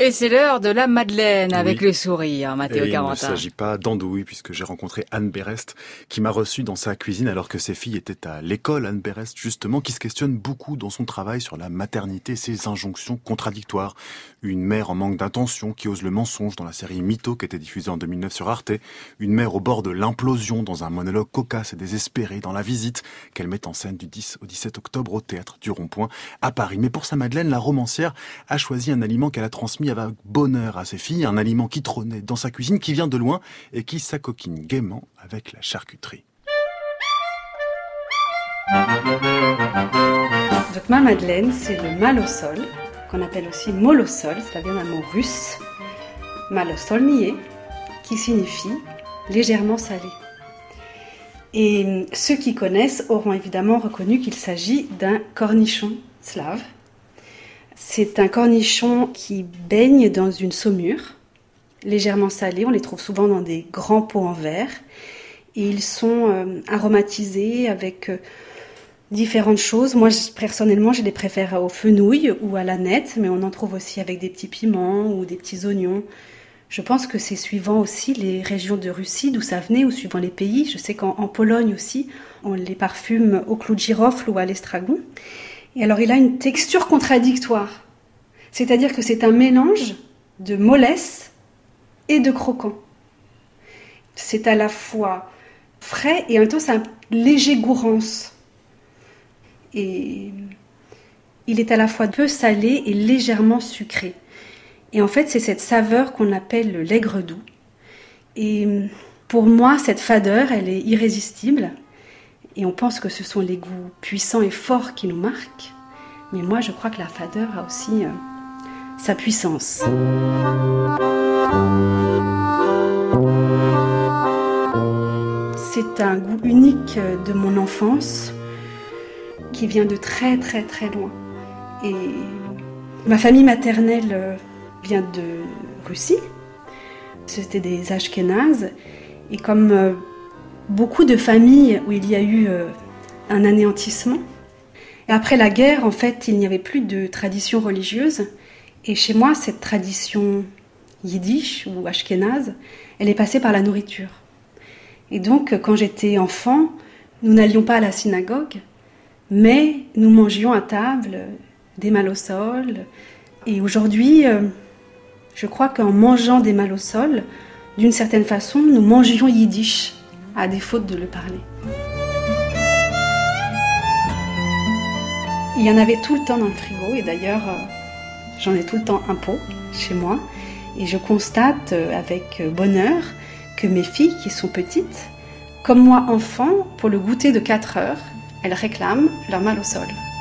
Et c'est l'heure de la Madeleine avec Oui. le sourire, Mathéo Et il ne Carentin. s'agit pas d'andouille puisque j'ai rencontré Anne Berest qui m'a reçu dans sa cuisine alors que ses filles étaient à l'école. Anne Berest justement qui se questionne beaucoup dans son travail sur la maternité et ses injonctions contradictoires. Une mère en manque d'intention qui ose le mensonge dans la série Mytho qui était diffusée en 2009 sur Arte. Une mère au bord de l'implosion dans un monologue cocasse et désespéré dans La Visite qu'elle met en scène du 10 au 17 octobre au Théâtre du Rond-Point à Paris. Mais pour sa Madeleine, la romancière a choisi un aliment qu'elle a transmis avec bonheur à ses filles, un aliment qui trônait dans sa cuisine, qui vient de loin et qui s'acoquine gaiement avec la charcuterie. Donc ma Madeleine, c'est le malosol, qu'on appelle aussi molosol, ça vient d'un mot russe, malossolnié, qui signifie légèrement salé. Et ceux qui connaissent auront évidemment reconnu qu'il s'agit d'un cornichon slave. C'est un cornichon qui baigne dans une saumure, légèrement salée. On les trouve souvent dans des grands pots en verre. Et ils sont aromatisés avec différentes choses. Moi, personnellement, je les préfère au fenouil ou à l'aneth, mais on en trouve aussi avec des petits piments ou des petits oignons. Je pense que c'est suivant aussi les régions de Russie, d'où ça venait, ou suivant les pays. Je sais qu'en Pologne aussi, on les parfume au clou de girofle ou à l'estragon. Et alors, il a une texture contradictoire. C'est-à-dire que c'est un mélange de mollesse et de croquant. C'est à la fois frais et en même temps, c'est un léger gourance. Et il est à la fois peu salé et légèrement sucré. Et en fait, c'est cette saveur qu'on appelle le l'aigre doux. Et pour moi, cette fadeur, elle est irrésistible. Et on pense que ce sont les goûts puissants et forts qui nous marquent. Mais moi, je crois que la fadeur a aussi sa puissance. C'est un goût unique de mon enfance qui vient de très très très loin. Et ma famille maternelle vient de Russie. C'était des Ashkénazes. Et comme beaucoup de familles où il y a eu un anéantissement, et après la guerre, en fait, il n'y avait plus de tradition religieuse. Et chez moi, cette tradition yiddish ou ashkénaze, elle est passée par la nourriture. Et donc, quand j'étais enfant, nous n'allions pas à la synagogue, mais nous mangions à table des malosol. Et aujourd'hui, je crois qu'en mangeant des malosol, d'une certaine façon, nous mangions yiddish, à défaut de le parler. Il y en avait tout le temps dans le frigo, et d'ailleurs, j'en ai tout le temps un pot chez moi. Et je constate avec bonheur que mes filles, qui sont petites, comme moi enfant, pour le goûter de 4 heures, elles réclament leur malosol.